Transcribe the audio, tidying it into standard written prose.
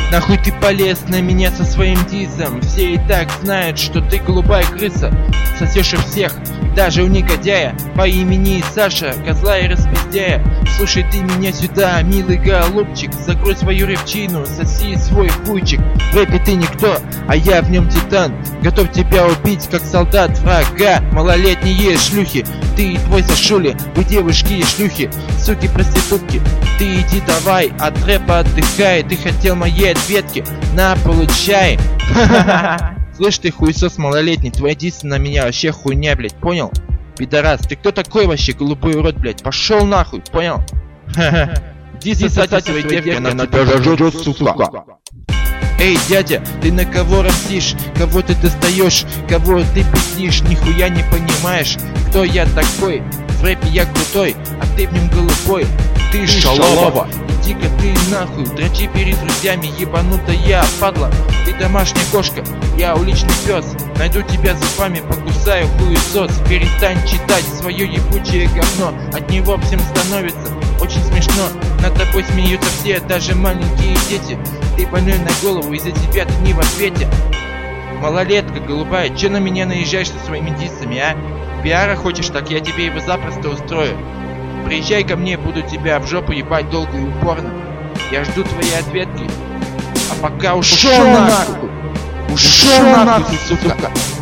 Нахуй ты полез на меня со своим дизом? Все и так знают, что ты голубая крыса. Сосешь у всех, даже у негодяя по имени Саша, козла и распиздяя. Слушай ты меня сюда, милый голубчик, закрой свою рыбчину, соси свой хуйчик. В рэпе ты никто, а я в нем титан, готов тебя убить, как солдат врага. Малолетние шлюхи, ты и твой Сашули, вы девушки и шлюхи, суки проститутки. Ты иди давай, от рэпа отдыхай, ты хотел моей ответки, на, получай. Слышь ты хуесос малолетний, твои дисы на меня вообще хуйня, блять, понял? Пидорас, ты кто такой вообще, голубой урод, блять? Пошел нахуй, понял? Дисы сосать своей девки, она тебя жжет, сука. Эй, дядя, ты на кого растишь? Кого ты достаешь? Кого ты пиздишь? Нихуя не понимаешь, кто я такой? В рэпе я крутой, а ты в нем голубой. Ты шалава, иди-ка ты нахуй, дрочи перед друзьями, ебанутая падла. Ты домашняя кошка, я уличный пес, найду тебя зубами, покусаю хуесос. Перестань читать свое ебучее говно, от него всем становится очень смешно. Над тобой смеются все, даже маленькие дети. Ты больной на голову, из-за тебя ты не в ответе. Малолетка голубая, че на меня наезжаешь со своими диссами, а? Пиара хочешь, так я тебе его запросто устрою. Приезжай ко мне, буду тебя в жопу ебать долго и упорно. Я жду твоей ответки. А пока ушел нахуй! Ушел нахуй, сука!